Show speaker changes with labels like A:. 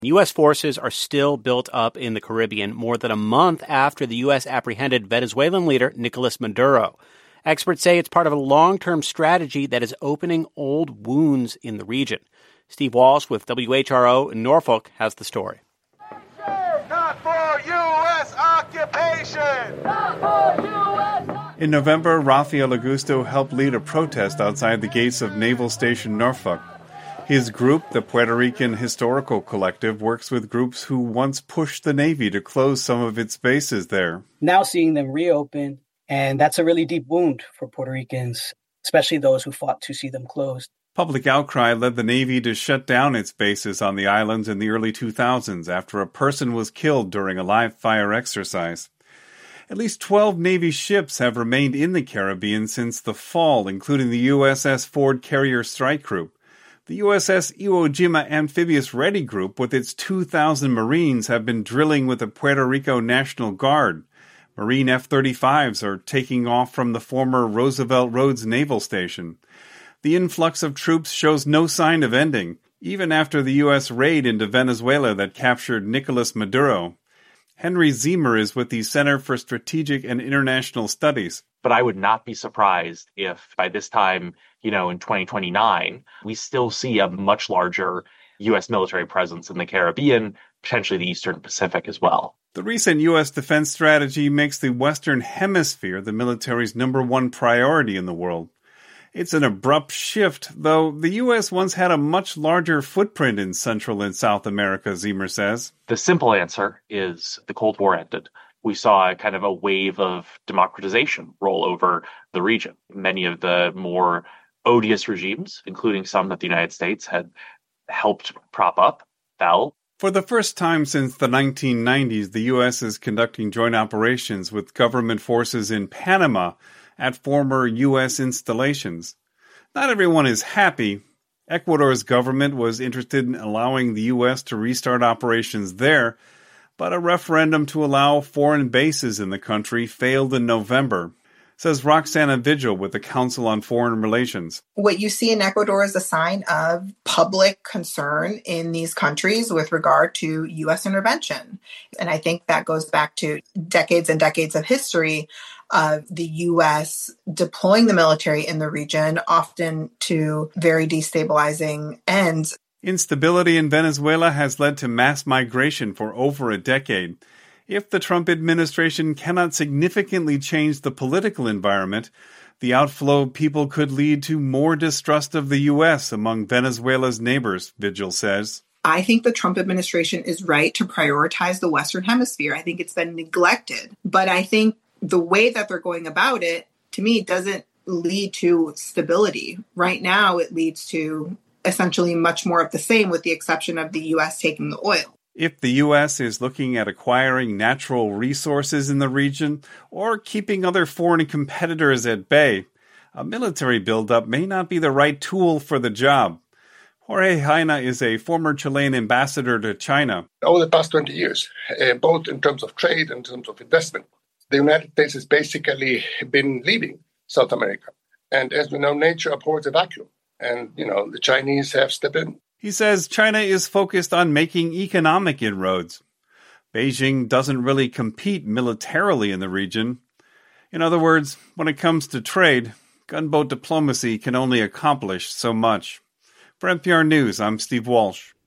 A: U.S. forces are still built up in the Caribbean more than a month after the U.S. apprehended Venezuelan leader Nicolas Maduro. Experts say it's part of a long-term strategy that is opening old wounds in the region. Steve Walsh with WHRO in Norfolk has the story.
B: Not for U.S. occupation!
C: Not for U.S.
D: In November, Rafael Augusto helped lead a protest outside the gates of Naval Station Norfolk. His group, the Puerto Rican Historical Collective, works with groups who once pushed the Navy to close some of its bases there.
E: Now seeing them reopen, and that's a really deep wound for Puerto Ricans, especially those who fought to see them closed.
D: Public outcry led the Navy to shut down its bases on the islands in the early 2000s after a person was killed during a live fire exercise. At least 12 Navy ships have remained in the Caribbean since the fall, including the USS Ford Carrier Strike Group. The USS Iwo Jima Amphibious Ready Group, with its 2,000 Marines, have been drilling with the Puerto Rico National Guard. Marine F-35s are taking off from the former Roosevelt Roads Naval Station. The influx of troops shows no sign of ending, even after the U.S. raid into Venezuela that captured Nicolas Maduro. Henry Ziemer is with the Center for Strategic and International Studies.
F: But I would not be surprised if by this time, in 2029, we still see a much larger U.S. military presence in the Caribbean, potentially the Eastern Pacific as well.
D: The recent U.S. defense strategy makes the Western Hemisphere the military's number one priority in the world. It's an abrupt shift, though the U.S. once had a much larger footprint in Central and South America, Ziemer says.
F: The simple answer is the Cold War ended. We saw kind of a wave of democratization roll over the region. Many of the more odious regimes, including some that the United States had helped prop up, fell.
D: For the first time since the 1990s, the U.S. is conducting joint operations with government forces in Panama at former U.S. installations. Not everyone is happy. Ecuador's government was interested in allowing the U.S. to restart operations there, but a referendum to allow foreign bases in the country failed in November, says Roxana Vigil with the Council on Foreign Relations.
G: What you see in Ecuador is a sign of public concern in these countries with regard to U.S. intervention. And I think that goes back to decades and decades of history of the U.S. deploying the military in the region, often to very destabilizing ends.
D: Instability in Venezuela has led to mass migration for over a decade. If the Trump administration cannot significantly change the political environment, the outflow of people could lead to more distrust of the U.S. among Venezuela's neighbors, Vigil says.
G: I think the Trump administration is right to prioritize the Western Hemisphere. I think it's been neglected. But I think the way that they're going about it, to me, doesn't lead to stability. Right now, it leads to essentially much more of the same, with the exception of the U.S. taking the oil.
D: If the U.S. is looking at acquiring natural resources in the region or keeping other foreign competitors at bay, a military buildup may not be the right tool for the job. Jorge Jaina is a former Chilean ambassador to China.
H: Over the past 20 years, both in terms of trade and in terms of investment, the United States has basically been leading South America. And as we know, nature abhors a vacuum. And, the Chinese have stepped in.
D: He says China is focused on making economic inroads. Beijing doesn't really compete militarily in the region. In other words, when it comes to trade, gunboat diplomacy can only accomplish so much. For NPR News, I'm Steve Walsh.